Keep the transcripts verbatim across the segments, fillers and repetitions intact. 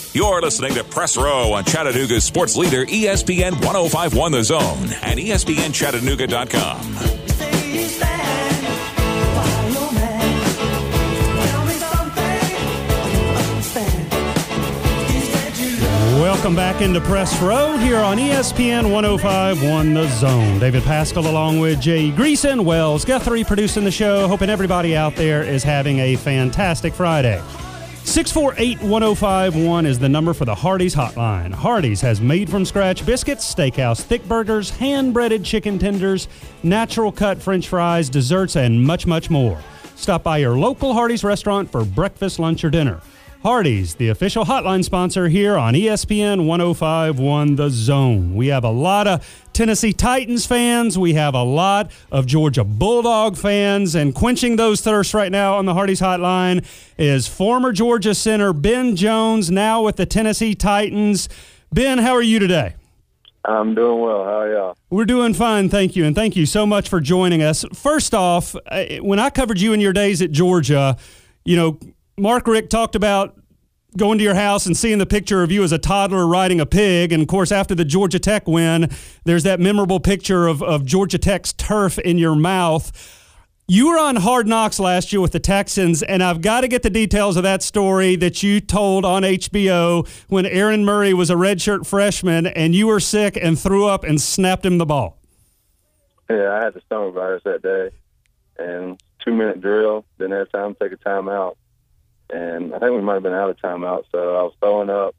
You're listening to Press Row on Chattanooga's sports leader, E S P N ten fifty-one The Zone and E S P N Chattanooga dot com. Welcome back into Press Row here on E S P N ten fifty-one The Zone. David Pascal along with Jay Greason, Wells Guthrie producing the show. Hoping everybody out there is having a fantastic Friday. six four eight, one oh five one is the number for the Hardee's hotline. Hardee's has made-from-scratch biscuits, steakhouse thick burgers, hand-breaded chicken tenders, natural-cut French fries, desserts, and much, much more. Stop by your local Hardee's restaurant for breakfast, lunch, or dinner. Hardee's, the official hotline sponsor here on E S P N ten fifty-one The Zone. We have a lot of Tennessee Titans fans. We have a lot of Georgia Bulldog fans. And quenching those thirsts right now on the Hardee's hotline is former Georgia center Ben Jones, now with the Tennessee Titans. Ben, how are you today? I'm doing well. How are y'all? We're doing fine, thank you. And thank you so much for joining us. First off, when I covered you in your days at Georgia, you know, Mark Richt talked about going to your house and seeing the picture of you as a toddler riding a pig. And, of course, after the Georgia Tech win, there's that memorable picture of, of Georgia Tech's turf in your mouth. You were on Hard Knocks last year with the Texans, and I've got to get the details of that story that you told on H B O when Aaron Murray was a redshirt freshman and you were sick and threw up and snapped him the ball. Yeah, I had the stomach virus that day, and two-minute drill, didn't have time to take a timeout. And I think we might have been out of timeout, so I was throwing up,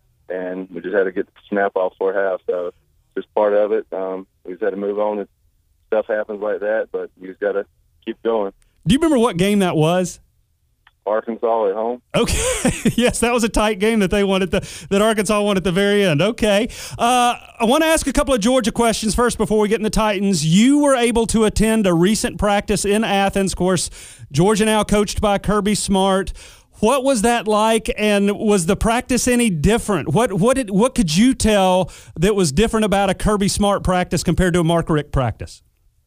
and we just had to get the snap off for half. So just part of it. Um, we just had to move on. And stuff happens like that, but you just got to keep going. Do you remember what game that was? Arkansas at home. Okay. Yes, that was a tight game that they won at the that Arkansas won at the very end. Okay. Uh, I want to ask a couple of Georgia questions first before we get in the Titans. You were able to attend a recent practice in Athens. Of course, Georgia now coached by Kirby Smart. What was that like, and was the practice any different? What what did what could you tell that was different about a Kirby Smart practice compared to a Mark Richt practice?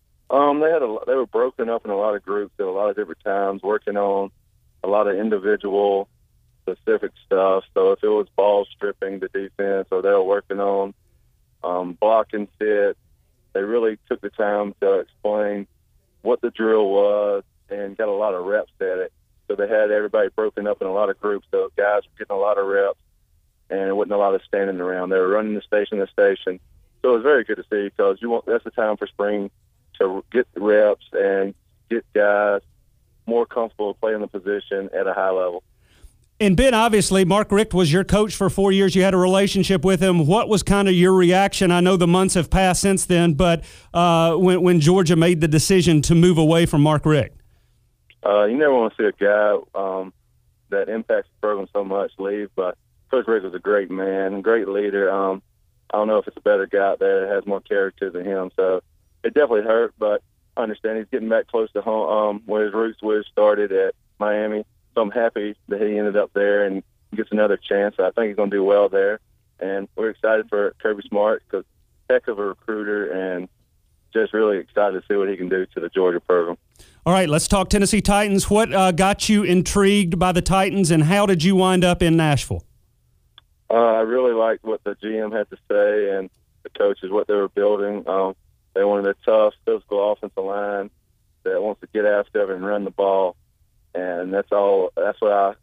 Um, they had a, they were broken up in a lot of groups at a lot of different times, working on a lot of individual specific stuff. So if it was ball stripping the defense, or they were working on um, block and sit, they really took the time to explain what the drill was and got a lot of reps at it. So they had everybody broken up in a lot of groups. So guys were getting a lot of reps, and it wasn't a lot of standing around. They were running the station to station. So it was very good to see, because you want that's the time for spring to get the reps and get guys more comfortable playing the position at a high level. And Ben, obviously, Mark Richt was your coach for four years. You had a relationship with him. What was kind of your reaction? I know the months have passed since then, but uh, when, when Georgia made the decision to move away from Mark Richt? Uh, you never want to see a guy um, that impacts the program so much leave, but Coach Richt was a great man, great leader. Um, I don't know if it's a better guy out there that has more character than him, so it definitely hurt, but I understand he's getting back close to home, um, where his roots were started at Miami. So I'm happy that he ended up there and gets another chance. I think he's going to do well there, and we're excited for Kirby Smart, because heck of a recruiter, and just really excited to see what he can do to the Georgia program. All right, let's talk Tennessee Titans. What uh, got you intrigued by the Titans, and how did you wind up in Nashville? Uh, I really liked what the G M had to say, and the coaches, what they were building. Um, they wanted a tough, physical offensive line that wants to get after it and run the ball, and that's all. That's what I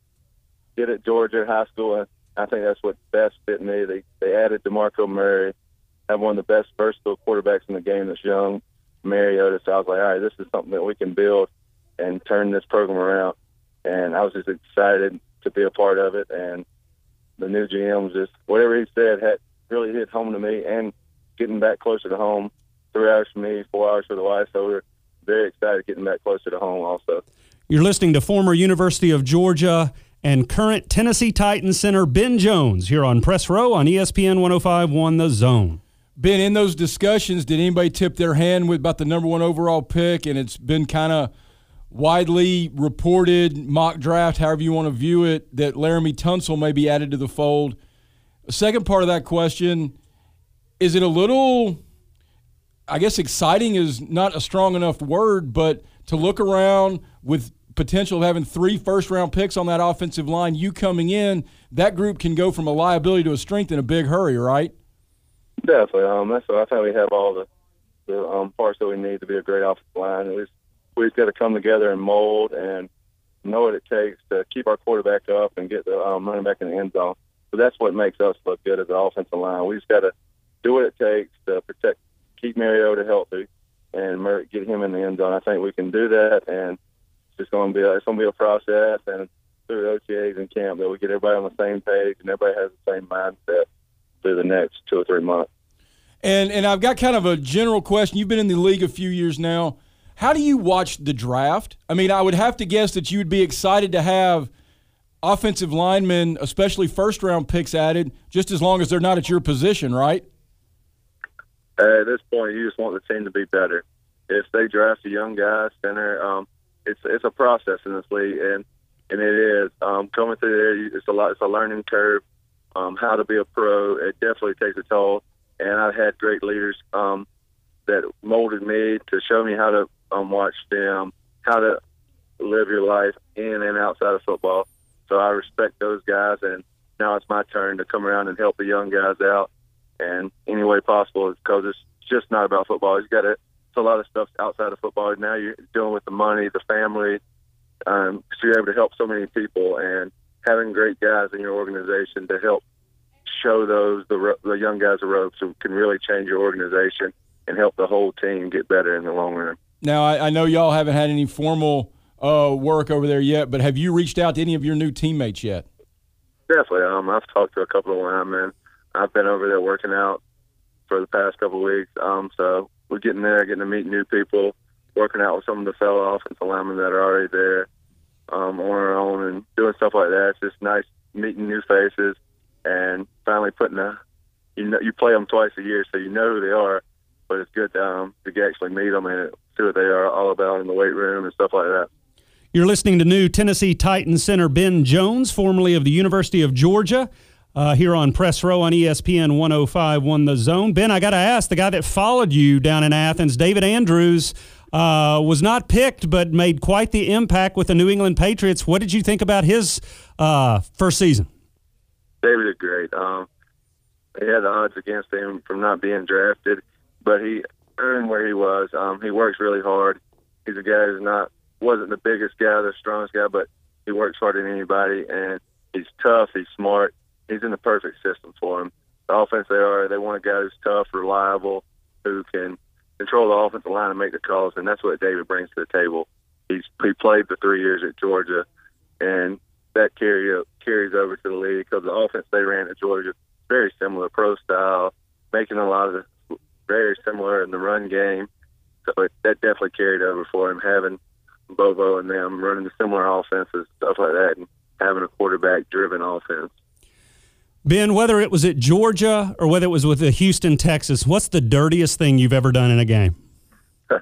did at Georgia high school, and I think that's what best fit me. They they added DeMarco Murray, have one of the best versatile quarterbacks in the game that's young, Mariota. So I was like, all right, this is something that we can build and turn this program around. And I was just excited to be a part of it. And the new G M was just, whatever he said had really hit home to me, and getting back closer to home, three hours for me, four hours for the wife. So we're very excited getting back closer to home also. You're listening to former University of Georgia and current Tennessee Titans center Ben Jones here on Press Row on E S P N ten fifty-one The Zone. Ben, in those discussions, did anybody tip their hand with about the number one overall pick? And it's been kind of widely reported, mock draft, however you want to view it, that Laramie Tunsil may be added to the fold. The second part of that question, is it a little, I guess exciting is not a strong enough word, but to look around with potential of having three first-round picks on that offensive line, you coming in, that group can go from a liability to a strength in a big hurry, right? Definitely. Um, that's I think we have all the, the um, parts that we need to be a great offensive line. We just, we just got to come together and mold and know what it takes to keep our quarterback up and get the um, running back in the end zone. So that's what makes us look good as an offensive line. We just got to do what it takes to protect, keep Mariota healthy, and get him in the end zone. I think we can do that, and it's just going to be a, it's going to be a process. And through O T As and camp, that we get everybody on the same page and everybody has the same mindset through the next two or three months. And and I've got kind of a general question. You've been in the league a few years now. How do you watch the draft? I mean, I would have to guess that you would be excited to have offensive linemen, especially first-round picks added, just as long as they're not at your position, right? Uh, at this point, you just want the team to be better. If they draft a young guy, center, um, it's it's a process in this league, and and it is um, coming through there. It's a lot. It's a learning curve. Um, how to be a pro, it definitely takes a toll. And I've had great leaders um, that molded me to show me how to um, watch them, how to live your life in and outside of football. So I respect those guys, and now it's my turn to come around and help the young guys out in any way possible, because it's just not about football. You got to. It's a lot of stuff outside of football. Now you're dealing with the money, the family, um, so you're able to help so many people, and having great guys in your organization to help show those the, the young guys the ropes who can really change your organization and help the whole team get better in the long run. Now, I, I know y'all haven't had any formal uh, work over there yet, but have you reached out to any of your new teammates yet? Definitely. Um, I've talked to a couple of linemen. I've been over there working out for the past couple of weeks. Um, so we're getting there, getting to meet new people, working out with some of the fellow offensive linemen that are already there um, on our own and doing stuff like that. It's just nice meeting new faces and finally putting a, you know, you play them twice a year, so you know who they are, but it's good um, to actually meet them and see what they are all about in the weight room and stuff like that. You're listening to new Tennessee Titans center Ben Jones, formerly of the University of Georgia, uh, here on Press Row on E S P N one oh five point one The Zone. Ben, I got to ask, the guy that followed you down in Athens, David Andrews, uh, was not picked but made quite the impact with the New England Patriots. What did you think about his uh, first season? David is great. Um, he had the odds against him from not being drafted, but he earned where he was. Um, he works really hard. He's a guy who's not wasn't the biggest guy, the strongest guy, but he works harder than anybody, and he's tough. He's smart. He's in the perfect system for him. The offense they are, they want a guy who's tough, reliable, who can control the offensive line and make the calls, and that's what David brings to the table. He's he played for three years at Georgia, and that carry carries over to the league because the offense they ran at Georgia very similar, pro style, making a lot of it very similar in the run game. So it, that definitely carried over for him, having Bobo and them running similar offenses, stuff like that, and having a quarterback-driven offense. Ben, whether it was at Georgia or whether it was with the Houston, Texas, what's the dirtiest thing you've ever done in a game? uh,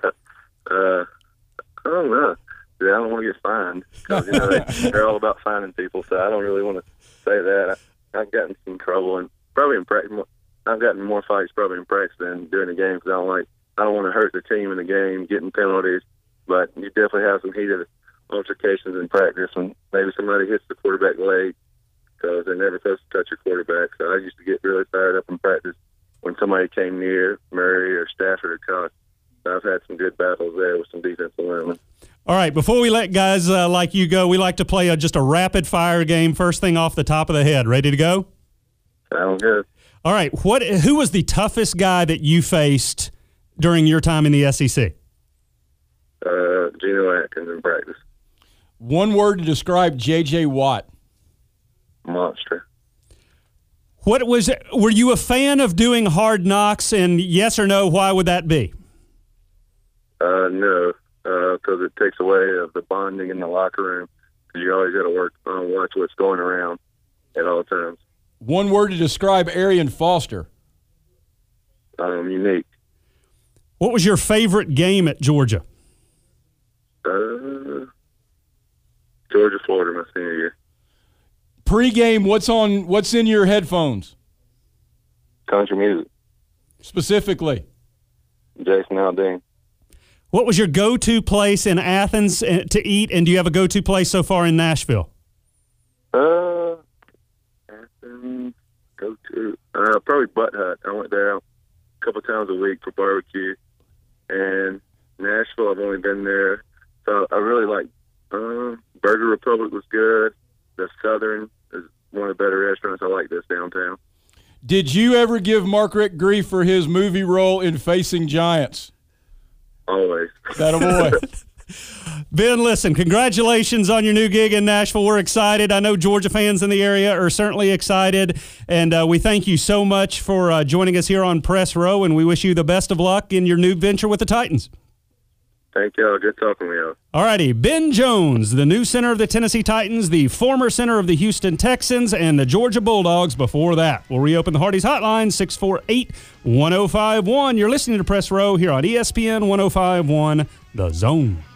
I don't know. I don't want to get fined because you know they, they're all about finding people. So I don't really want to say that. I, I've gotten some trouble and probably in practice. I've gotten more fights probably in practice than during the game because I don't like. I don't want to hurt the team in the game, getting penalties. But you definitely have some heated altercations in practice when maybe somebody hits the quarterback leg because they're never supposed to touch your quarterback. So I used to get really fired up in practice when somebody came near Murray or Stafford or Cox. So I've had some good battles there with some defensive linemen. All right, before we let guys uh, like you go, we like to play a, just a rapid-fire game, first thing off the top of the head. Ready to go? Sounds good. All right, what? Who was the toughest guy that you faced during your time in the S E C? Uh, Geno Atkins in practice. One word to describe J J. Watt. Monster. What was? Were you a fan of doing Hard Knocks, and yes or no, why would that be? Uh, no. Because uh, it takes away of the bonding in the locker room. Because you always got to work on watch what's going around at all times. One word to describe Arian Foster. Um, unique. What was your favorite game at Georgia? Uh, Georgia, Florida, my senior year. Pre-game, what's on? What's in your headphones? Country music. Specifically, Jason Aldean. What was your go-to place in Athens to eat, and do you have a go-to place so far in Nashville? Uh, Athens, go-to, uh, probably Butt Hut. I went there a couple times a week for barbecue. And Nashville, I've only been there. So I really like uh, Burger Republic was good. The Southern is one of the better restaurants. I like this downtown. Did you ever give Mark Richt grief for his movie role in Facing Giants? Always. That a boy. Ben, listen, congratulations on your new gig in Nashville. We're excited. I know Georgia fans in the area are certainly excited, and uh, we thank you so much for uh, joining us here on Press Row, and we wish you the best of luck in your new venture with the Titans. Thank y'all. Good talking with y'all. All righty. Ben Jones, the new center of the Tennessee Titans, the former center of the Houston Texans, and the Georgia Bulldogs before that. We'll reopen the Hardee's hotline, six four eight, one oh five one. You're listening to Press Row here on E S P N one oh five point one, The Zone.